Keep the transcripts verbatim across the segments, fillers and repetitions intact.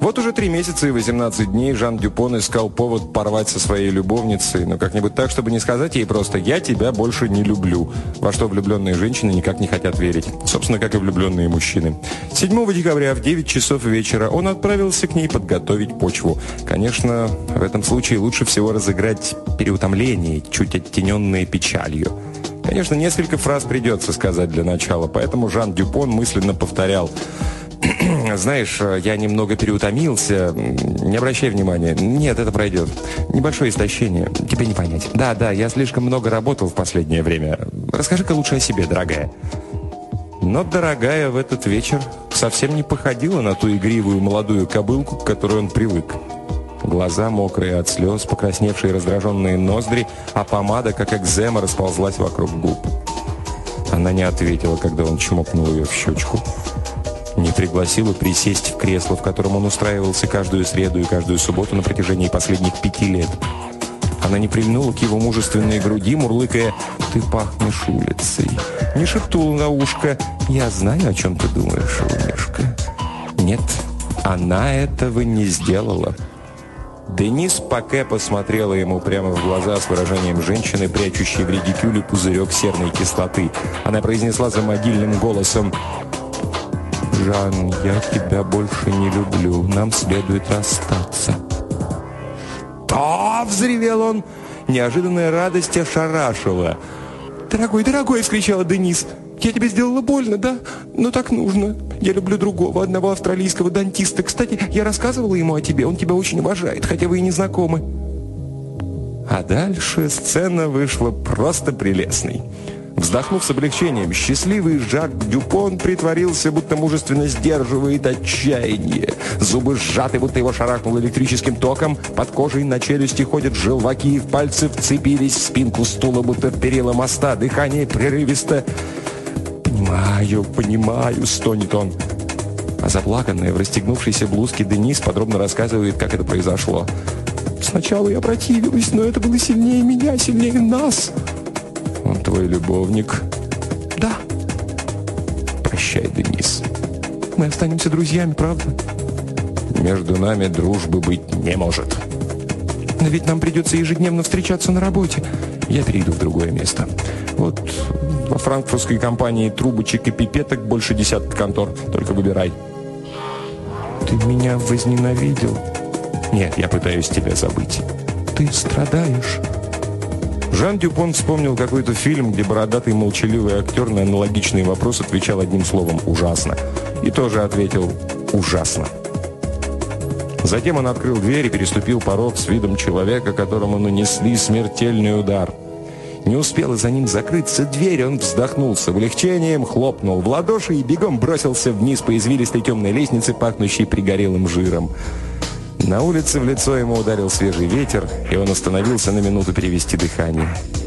Вот уже три месяца и восемнадцать дней Жан Дюпон искал повод порвать со своей любовницей, но как-нибудь так, чтобы не сказать ей просто «я тебя больше не люблю», во что влюбленные женщины никак не хотят верить. Собственно, как и влюбленные мужчины. седьмого декабря в девять часов вечера он отправился к ней подготовить почву. Конечно, в этом случае лучше всего разыграть переутомление, чуть оттененное печалью. Конечно, несколько фраз придется сказать для начала, поэтому Жан Дюпон мысленно повторял: «Знаешь, я немного переутомился. Не обращай внимания. Нет, это пройдет. Небольшое истощение. Тебе не понять. Да, да, я слишком много работал в последнее время. Расскажи-ка лучше о себе, дорогая». Но дорогая в этот вечер совсем не походила на ту игривую молодую кобылку, к которой он привык. Глаза мокрые от слез, покрасневшие раздраженные ноздри, а помада, как экзема, расползлась вокруг губ. Она не ответила, когда он чмокнул ее в щечку. Не пригласила присесть в кресло, в котором он устраивался каждую среду и каждую субботу на протяжении последних пяти лет. Она не прильнула к его мужественной груди, мурлыкая: «Ты пахнешь улицей». Не шепнула на ушко: «Я знаю, о чем ты думаешь, Умешка». Нет, она этого не сделала. Денис Паке посмотрела ему прямо в глаза с выражением женщины, прячущей в редикюле пузырек серной кислоты. Она произнесла за могильным голосом: «Жан, я тебя больше не люблю. Нам следует расстаться». «Да!» — взревел он. Неожиданная радость ошарашила. «Дорогой, дорогой!» — вскричала Денис. «Я тебе сделала больно, да? Но так нужно. Я люблю другого, одного австралийского дантиста. Кстати, я рассказывала ему о тебе. Он тебя очень уважает, хотя вы и не знакомы». А дальше сцена вышла просто прелестной. Вздохнув с облегчением, счастливый Жак Дюпон притворился, будто мужественно сдерживает отчаяние. Зубы сжаты, будто его шарахнуло электрическим током. Под кожей на челюсти ходят желваки, и в пальцы вцепились в спинку стула, будто в перила моста. Дыхание прерывисто. «Понимаю, понимаю», — стонет он. А заплаканная в расстегнувшейся блузке Денис подробно рассказывает, как это произошло. «Сначала я противилась, но это было сильнее меня, сильнее нас». «Он твой любовник?» «Да». «Прощай, Денис. Мы останемся друзьями, правда?» «Между нами дружбы быть не может». «Но ведь нам придется ежедневно встречаться на работе». «Я перейду в другое место. Вот во франкфуртской компании трубочек и пипеток больше десятка контор. Только выбирай». «Ты меня возненавидел?» «Нет, я пытаюсь тебя забыть». «Ты страдаешь?» Жан Дюпон вспомнил какой-то фильм, где бородатый молчаливый актер на аналогичный вопрос отвечал одним словом «ужасно». И тоже ответил «ужасно». Затем он открыл дверь и переступил порог с видом человека, которому нанесли смертельный удар. Не успела за ним закрыться дверь, он вздохнул с облегчением, хлопнул в ладоши и бегом бросился вниз по извилистой темной лестнице, пахнущей пригорелым жиром. На улице в лицо ему ударил свежий ветер, и он остановился на минуту перевести дыхание.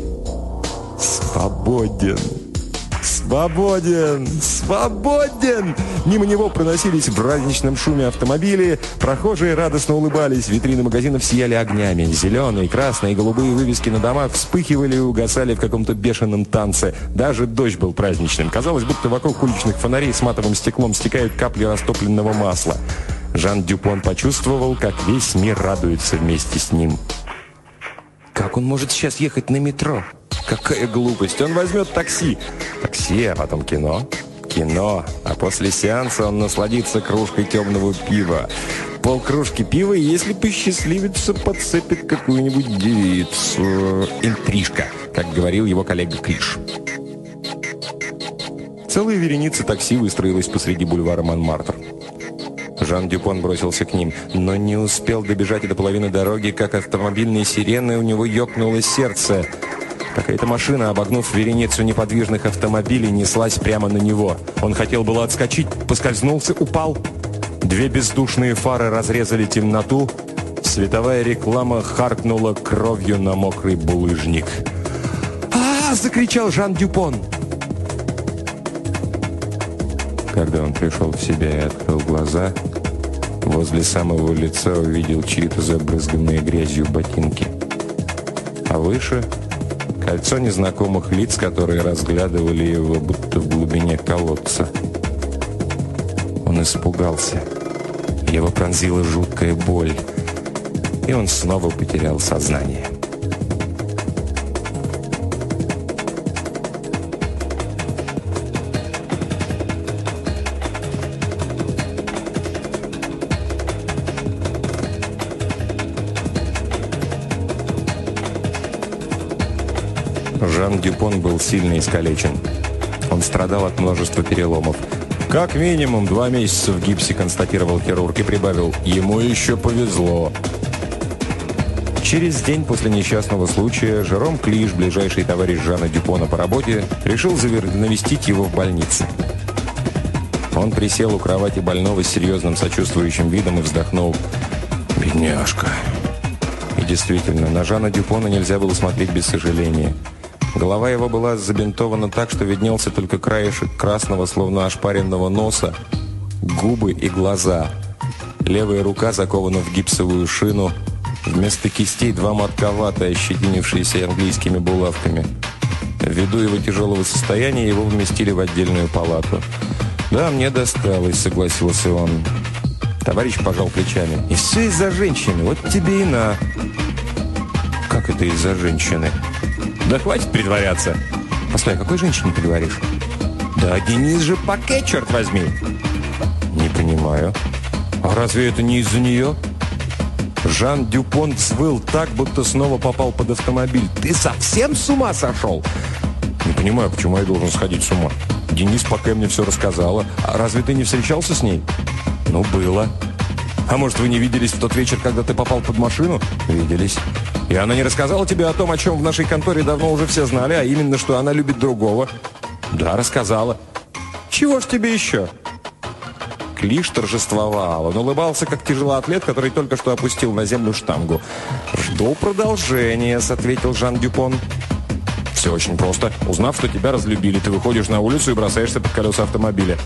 «Свободен! Свободен! Свободен!» Мимо него проносились в праздничном шуме автомобили, прохожие радостно улыбались, витрины магазинов сияли огнями. Зеленые, красные и голубые вывески на домах вспыхивали и угасали в каком-то бешеном танце. Даже дождь был праздничным. Казалось, будто вокруг уличных фонарей с матовым стеклом стекают капли растопленного масла. Жан Дюпон почувствовал, как весь мир радуется вместе с ним. Как он может сейчас ехать на метро? Какая глупость! Он возьмет такси. Такси, а потом кино. Кино. А после сеанса он насладится кружкой темного пива. Полкружки пива, и если посчастливится, подцепит какую-нибудь девицу. Интрижка, как говорил его коллега Криш. Целая вереница такси выстроилась посреди бульвара Монмартр. Жан Дюпон бросился к ним, но не успел добежать и до половины дороги, как автомобильной сирены у него ёкнуло сердце. Какая-то машина, обогнув вереницу неподвижных автомобилей, неслась прямо на него. Он хотел было отскочить, поскользнулся, упал. Две бездушные фары разрезали темноту. Световая реклама харкнула кровью на мокрый булыжник. «А-а-а!» — закричал Жан Дюпон. Когда он пришел в себя и открыл глаза, возле самого лица увидел чьи-то забрызганные грязью ботинки. А выше — кольцо незнакомых лиц, которые разглядывали его, будто в глубине колодца. Он испугался. Его пронзила жуткая боль, и он снова потерял сознание. Жан Дюпон был сильно искалечен. Он страдал от множества переломов. «Как минимум два месяца в гипсе», — констатировал хирург и прибавил: «Ему еще повезло». Через день после несчастного случая Жером Клиш, ближайший товарищ Жана Дюпона по работе, решил завер- навестить его в больнице. Он присел у кровати больного с серьезным сочувствующим видом и вздохнул: «Бедняжка». И действительно, на Жана Дюпона нельзя было смотреть без сожаления. Голова его была забинтована так, что виднелся только краешек красного, словно ошпаренного носа, губы и глаза. Левая рука закована в гипсовую шину. Вместо кистей два мотка ваты, ощетинившиеся английскими булавками. Ввиду его тяжелого состояния его вместили в отдельную палату. «Да, мне досталось», — согласился он. Товарищ пожал плечами. «И все из-за женщины. Вот тебе и на». «Как это из-за женщины?» «Да хватит притворяться». «Постой, о какой женщине ты говоришь?» «Да Денис же Паке, черт возьми!» «Не понимаю. А разве это не из-за нее?» Жан Дюпон взвыл так, будто снова попал под автомобиль. «Ты совсем с ума сошел?» «Не понимаю, почему я должен сходить с ума. Денис Паке мне все рассказала. А разве ты не встречался с ней?» «Ну, было». «А может, вы не виделись в тот вечер, когда ты попал под машину?» «Виделись». «И она не рассказала тебе о том, о чем в нашей конторе давно уже все знали, а именно, что она любит другого?» «Да, рассказала». «Чего ж тебе еще?» Клиш торжествовал. Он улыбался, как тяжелоатлет, который только что опустил на землю штангу. «Жду продолжения», — ответил Жан Дюпон. «Все очень просто. Узнав, что тебя разлюбили, ты выходишь на улицу и бросаешься под колеса автомобиля».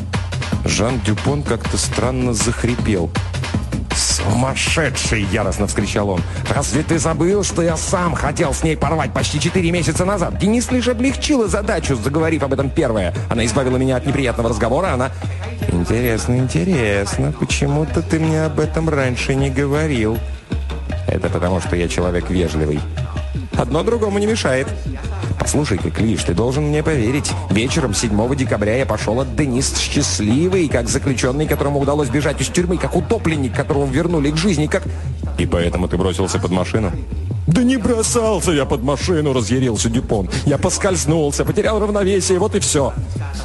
Жан Дюпон как-то странно захрипел. «Сумасшедший!» – яростно вскричал он. «Разве ты забыл, что я сам хотел с ней порвать почти четыре месяца назад? Денис лишь облегчила задачу, заговорив об этом первое. Она избавила меня от неприятного разговора, она...» «Интересно, интересно. Почему-то ты мне об этом раньше не говорил». «Это потому, что я человек вежливый». «Одно другому не мешает». «Послушай-ка, Клиш, ты должен мне поверить. Вечером седьмого декабря я пошел от Денис счастливый, как заключенный, которому удалось бежать из тюрьмы, как утопленник, которого вернули к жизни, как...» «И поэтому ты бросился под машину?» «Да не бросался я под машину», — разъярился Дюпон. «Я поскользнулся, потерял равновесие, вот и все».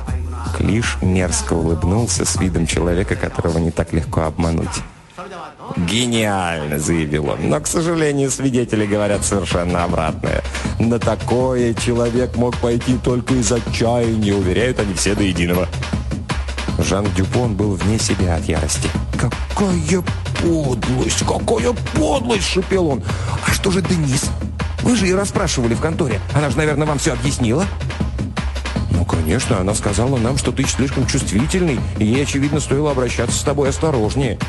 Клиш мерзко улыбнулся с видом человека, которого не так легко обмануть. «Гениально», — заявил он. «Но, к сожалению, свидетели говорят совершенно обратное. На такое человек мог пойти только из отчаяния, уверяют они все до единого». Жан Дюпон был вне себя от ярости. «Какая подлость! Какая подлость!» — шипел он. «А что же Денис? Вы же ее расспрашивали в конторе. Она же, наверное, вам все объяснила?» «Ну, конечно, она сказала нам, что ты слишком чувствительный, и ей, очевидно, стоило обращаться с тобой осторожнее».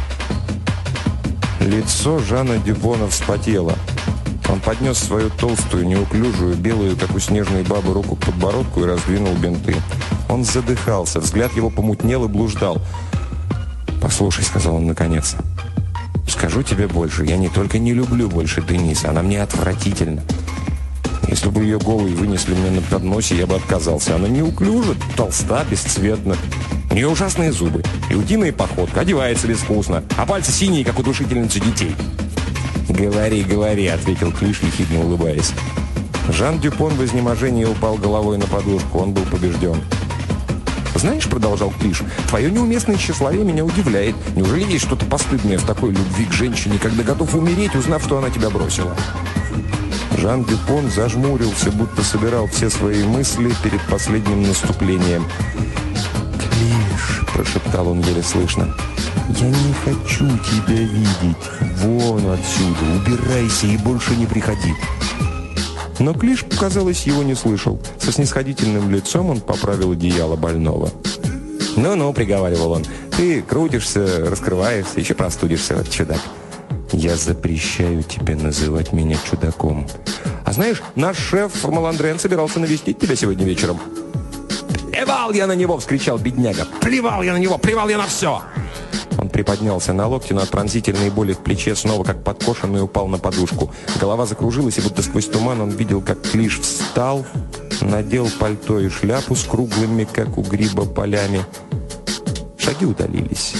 Лицо Жана Дюпона вспотело. Он поднес свою толстую, неуклюжую, белую, как у снежной бабы, руку к подбородку и раздвинул бинты. Он задыхался, взгляд его помутнел и блуждал. «Послушай», — сказал он наконец, — «скажу тебе больше. Я не только не люблю больше Денис, она мне отвратительна. Если бы ее голой вынесли мне на подносе, я бы отказался. Она неуклюжа, толста, бесцветна. У нее ужасные зубы и утиная походка, одевается безвкусно, а пальцы синие, как у душительницы детей». «Говори, говори», — ответил Клиш, ехидно улыбаясь. Жан Дюпон в изнеможении упал головой на подушку. Он был побежден. «Знаешь, — продолжал Клиш, — твое неуместное тщеславие меня удивляет. Неужели есть что-то постыдное в такой любви к женщине, когда готов умереть, узнав, что она тебя бросила?» Жан Дюпон зажмурился, будто собирал все свои мысли перед последним наступлением. «Клиш», — прошептал он еле слышно, — «я не хочу тебя видеть. Вон отсюда, убирайся и больше не приходи». Но Клиш, казалось, его не слышал. Со снисходительным лицом он поправил одеяло больного. «Ну-ну», — приговаривал он, — «ты крутишься, раскрываешься, еще простудишься, вот чудак». «Я запрещаю тебе называть меня чудаком. А знаешь, наш шеф Маландрен собирался навестить тебя сегодня вечером». «Плевал я на него!» — вскричал бедняга. «Плевал я на него! Плевал я на все!» Он приподнялся на локте, но от пронзительной боли в плече снова, как подкошенный, упал на подушку. Голова закружилась, и будто сквозь туман он видел, как Клиш встал, надел пальто и шляпу с круглыми, как у гриба, полями. Шаги удалились.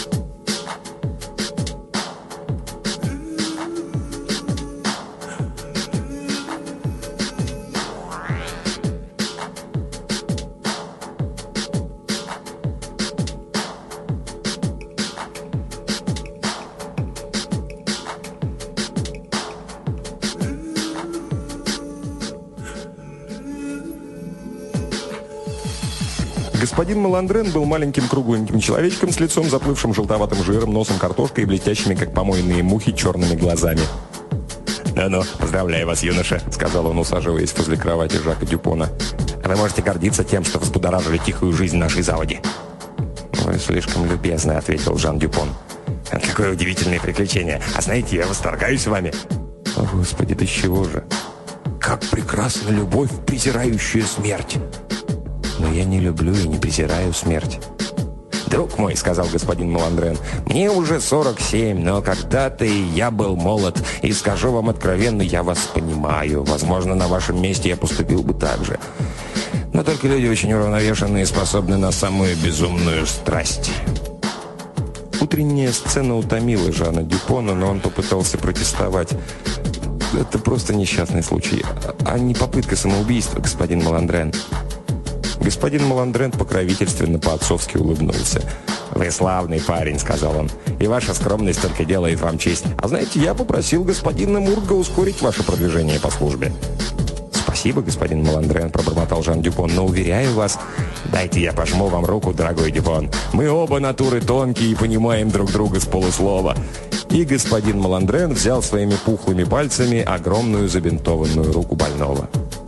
Господин Маландрен был маленьким кругленьким человечком с лицом, заплывшим желтоватым жиром, носом картошкой и блестящими, как помойные мухи, черными глазами. «Ну-ну, поздравляю вас, юноша», — сказал он, усаживаясь возле кровати Жака Дюпона. «Вы можете гордиться тем, что взбудоражили тихую жизнь нашей заводи». «Вы слишком любезны», — ответил Жан Дюпон. «Какое удивительное приключение. А знаете, я восторгаюсь вами». «О, Господи, да с чего же? Как прекрасна любовь, презирающая смерть!» «Но я не люблю и не презираю смерть». «Друг мой», — сказал господин Маландрен, — «мне уже сорок семь, но когда-то и я был молод, и скажу вам откровенно, я вас понимаю. Возможно, на вашем месте я поступил бы так же. Но только люди очень уравновешенные и способны на самую безумную страсть». Утренняя сцена утомила Жана Дюпона, но он попытался протестовать. «Это просто несчастный случай, а не попытка самоубийства, господин Маландрен». Господин Маландрен покровительственно по-отцовски улыбнулся. «Вы славный парень», — сказал он, — «и ваша скромность только делает вам честь. А знаете, я попросил господина Мурга ускорить ваше продвижение по службе». «Спасибо, господин Маландрен», — пробормотал Жан Дюпон, — «но уверяю вас...» «Дайте я пожму вам руку, дорогой Дюпон. Мы оба натуры тонкие и понимаем друг друга с полуслова». И господин Маландрен взял своими пухлыми пальцами огромную забинтованную руку больного.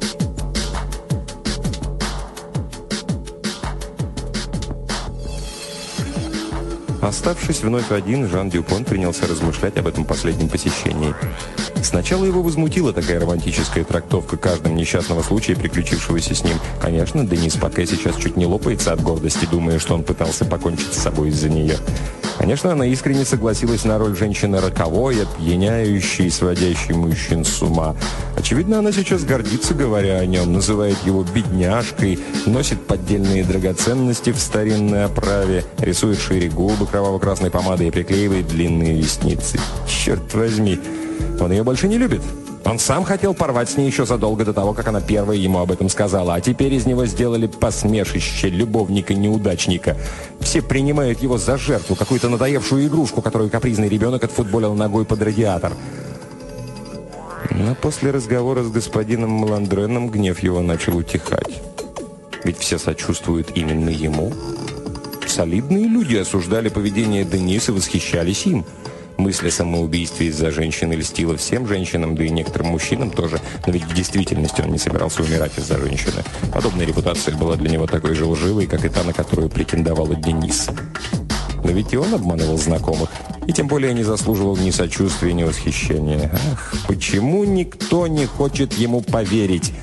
Оставшись вновь один, Жан Дюпон принялся размышлять об этом последнем посещении. Сначала его возмутила такая романтическая трактовка каждого несчастного случая, приключившегося с ним. Конечно, Денис Паке сейчас чуть не лопается от гордости, думая, что он пытался покончить с собой из-за нее. Конечно, она искренне согласилась на роль женщины роковой, опьяняющей, сводящей мужчин с ума. Очевидно, она сейчас гордится, говоря о нем, называет его бедняжкой, носит поддельные драгоценности в старинной оправе, рисует шире губы кроваво-красной помадой и приклеивает длинные ресницы. Черт возьми, он ее больше не любит. Он сам хотел порвать с ней еще задолго до того, как она первая ему об этом сказала, а теперь из него сделали посмешище, любовника-неудачника. Все принимают его за жертву, какую-то надоевшую игрушку, которую капризный ребенок отфутболил ногой под радиатор. Но после разговора с господином Маландреном гнев его начал утихать. Ведь все сочувствуют именно ему. Солидные люди осуждали поведение Денис и восхищались им. Мысль о самоубийстве из-за женщины льстила всем женщинам, да и некоторым мужчинам тоже. Но ведь в действительности он не собирался умирать из-за женщины. Подобная репутация была для него такой же лживой, как и та, на которую претендовала Денис. Но ведь и он обманывал знакомых. И тем более не заслуживал ни сочувствия, ни восхищения. Ах, почему никто не хочет ему поверить?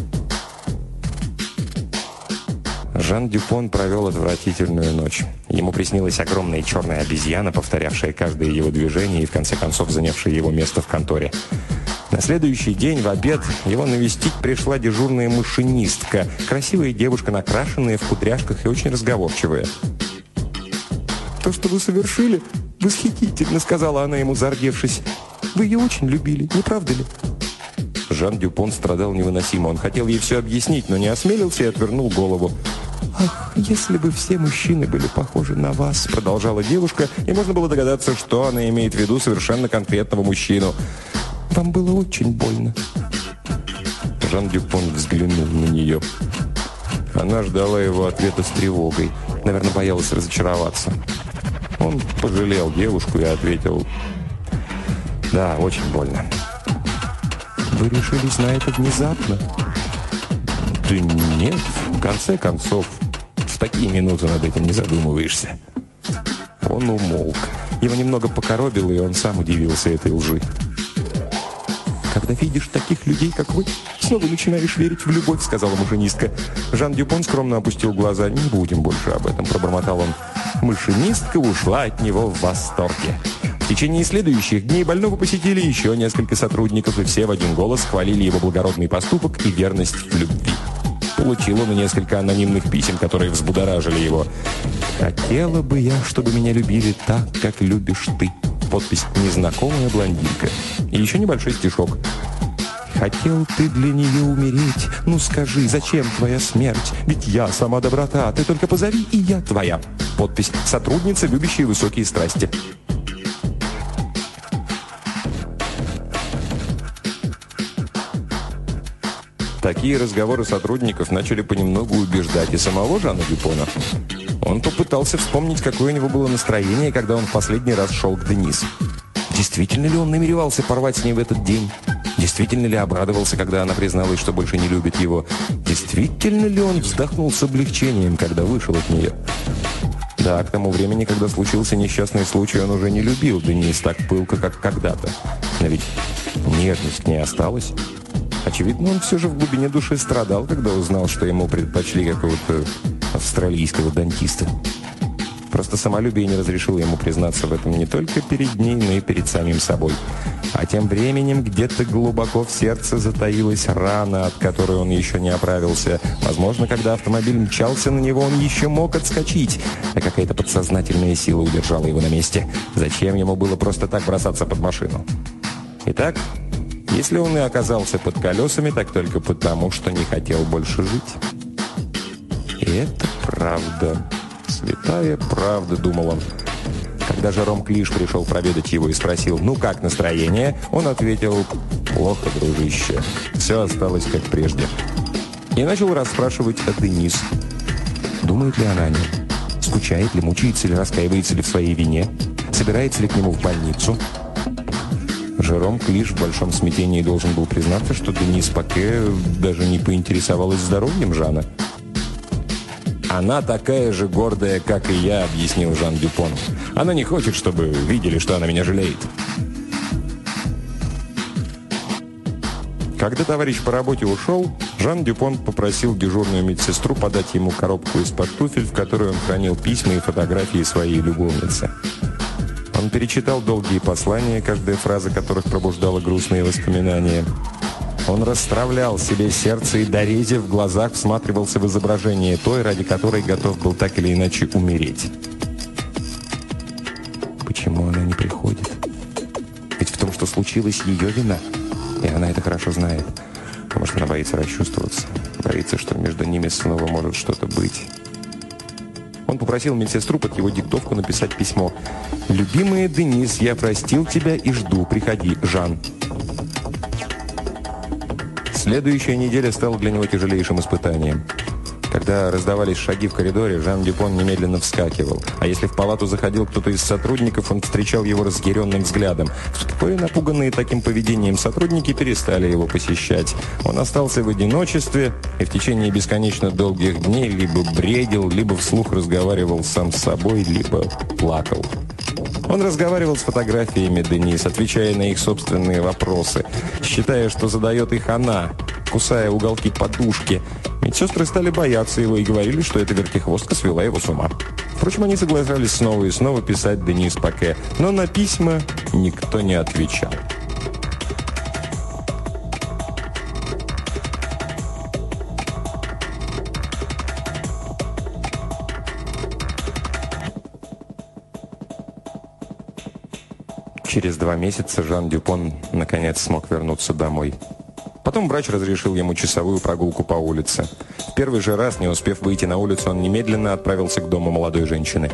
Жан Дюпон провел отвратительную ночь. Ему приснилась огромная черная обезьяна, повторявшая каждое его движение и, в конце концов, занявшая его место в конторе. На следующий день в обед его навестить пришла дежурная машинистка, красивая девушка, накрашенная в кудряшках и очень разговорчивая. «То, что вы совершили, восхитительно», — сказала она ему, зардевшись. «Вы ее очень любили, не правда ли?» Жан Дюпон страдал невыносимо. Он хотел ей все объяснить, но не осмелился и отвернул голову. «Ах, если бы все мужчины были похожи на вас», — продолжала девушка, и можно было догадаться, что она имеет в виду совершенно конкретного мужчину. «Вам было очень больно». Жан Дюпон взглянул на нее. Она ждала его ответа с тревогой. Наверное, боялась разочароваться. Он пожалел девушку и ответил: «Да, очень больно». «Вы решились на это внезапно?» «Да нет, в конце концов, в такие минуты над этим не задумываешься». Он умолк. Его немного покоробило, и он сам удивился этой лжи. «Когда видишь таких людей, как вы, снова начинаешь верить в любовь», — сказала машинистка. Жан Дюпон скромно опустил глаза. «Не будем больше об этом», — пробормотал он. Машинистка ушла от него в восторге. В течение следующих дней больного посетили еще несколько сотрудников, и все в один голос хвалили его благородный поступок и верность в любви. Получил он несколько анонимных писем, которые взбудоражили его. «Хотела бы я, чтобы меня любили так, как любишь ты». Подпись «Незнакомая блондинка». И еще небольшой стишок. «Хотел ты для нее умереть? Ну скажи, зачем твоя смерть? Ведь я сама доброта, ты только позови, и я твоя». Подпись «Сотрудница, любящая высокие страсти». Такие разговоры сотрудников начали понемногу убеждать и самого Жана Дюпона. Он попытался вспомнить, какое у него было настроение, когда он в последний раз шел к Денис. Действительно ли он намеревался порвать с ней в этот день? Действительно ли обрадовался, когда она призналась, что больше не любит его? Действительно ли он вздохнул с облегчением, когда вышел от нее? Да, к тому времени, когда случился несчастный случай, он уже не любил Денис так пылко, как когда-то. Но ведь нежность к ней осталась. Очевидно, он все же в глубине души страдал, когда узнал, что ему предпочли какого-то австралийского дантиста. Просто самолюбие не разрешило ему признаться в этом не только перед ней, но и перед самим собой. А тем временем где-то глубоко в сердце затаилась рана, от которой он еще не оправился. Возможно, когда автомобиль мчался на него, он еще мог отскочить, а какая-то подсознательная сила удержала его на месте. Зачем ему было просто так бросаться под машину? Итак, если он и оказался под колесами, так только потому, что не хотел больше жить. И это правда. Святая правда, думал он. Когда Жером Клиш пришел проведать его и спросил, ну как настроение, он ответил, плохо, дружище. Все осталось как прежде. И начал расспрашивать о Денис. Думает ли она о нем? Скучает ли, мучается ли, раскаивается ли в своей вине? Собирается ли к нему в больницу? Жером Клиш в большом смятении должен был признаться, что Денис Паке даже не поинтересовалась здоровьем Жана. «Она такая же гордая, как и я», — объяснил Жан Дюпон. «Она не хочет, чтобы видели, что она меня жалеет». Когда товарищ по работе ушел, Жан Дюпон попросил дежурную медсестру подать ему коробку из-под туфель, в которой он хранил письма и фотографии своей любовницы. Он перечитал долгие послания, каждая фраза которых пробуждала грустные воспоминания. Он расстравлял себе сердце и, дорезив в глазах, всматривался в изображение той, ради которой готов был так или иначе умереть. Почему она не приходит? Ведь в том, что случилось, ее вина. И она это хорошо знает. Может, она боится расчувствоваться. Боится, что между ними снова может что-то быть. Он попросил медсестру под его диктовку написать письмо. «Любимая Денис, я простил тебя и жду. Приходи, Жан». Следующая неделя стала для него тяжелейшим испытанием. Когда раздавались шаги в коридоре, Жан Дюпон немедленно вскакивал. А если в палату заходил кто-то из сотрудников, он встречал его разъяренным взглядом. Вскоре напуганные таким поведением сотрудники перестали его посещать. Он остался в одиночестве и в течение бесконечно долгих дней либо бредил, либо вслух разговаривал сам с собой, либо плакал. Он разговаривал с фотографиями Денис, отвечая на их собственные вопросы, считая, что задает их она, кусая уголки подушки. Медсестры стали бояться его и говорили, что эта вертихвостка свела его с ума. Впрочем, они соглашались снова и снова писать Денис Паке, но на письма никто не отвечал. Через два месяца Жан Дюпон наконец смог вернуться домой. Потом врач разрешил ему часовую прогулку по улице. В первый же раз, не успев выйти на улицу, он немедленно отправился к дому молодой женщины.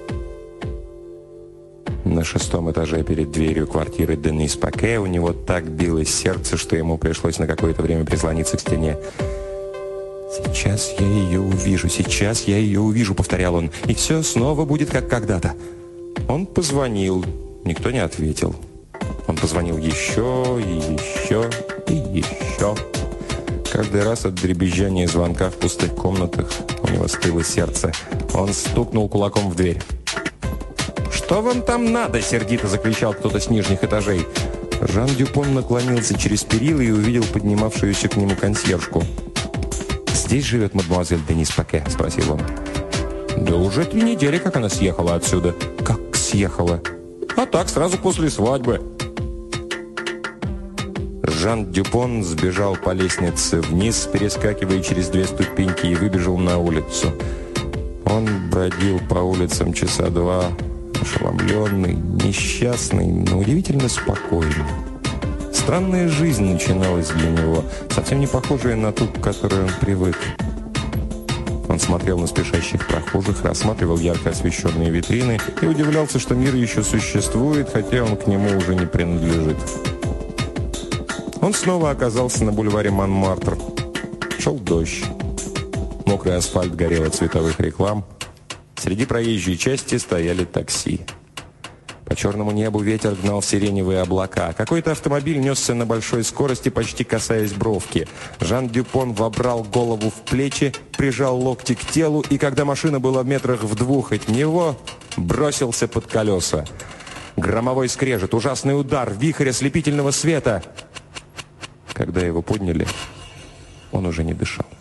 На шестом этаже перед дверью квартиры Денис Паке у него так билось сердце, что ему пришлось на какое-то время прислониться к стене. «Сейчас я ее увижу, сейчас я ее увижу», — повторял он, — «и все снова будет как когда-то». Он позвонил. Никто не ответил. Он позвонил еще и еще и еще. Каждый раз от дребезжания звонка в пустых комнатах у него стыло сердце. Он стукнул кулаком в дверь. «Что вам там надо?» — сердито закричал кто-то с нижних этажей. Жан Дюпон наклонился через перила и увидел поднимавшуюся к нему консьержку. «Здесь живет мадемуазель Денис Паке?» — спросил он. Да уже три недели, как она съехала отсюда. Как съехала? А так, сразу после свадьбы. Жан Дюпон сбежал по лестнице вниз, перескакивая через две ступеньки, и выбежал на улицу. Он бродил по улицам часа два, ошеломленный, несчастный, но удивительно спокойный. Странная жизнь начиналась для него, совсем не похожая на ту, к которой он привык. Он смотрел на спешащих прохожих, рассматривал ярко освещенные витрины и удивлялся, что мир еще существует, хотя он к нему уже не принадлежит. Он снова оказался на бульваре Монмартр. Шел дождь. Мокрый асфальт горел от световых реклам. Среди проезжей части стояли такси. По черному небу ветер гнал сиреневые облака. Какой-то автомобиль несся на большой скорости, почти касаясь бровки. Жан Дюпон вобрал голову в плечи, прижал локти к телу, и когда машина была в метрах в двух от него, бросился под колеса. Громовой скрежет, ужасный удар, вихрь ослепительного света. Когда его подняли, он уже не дышал.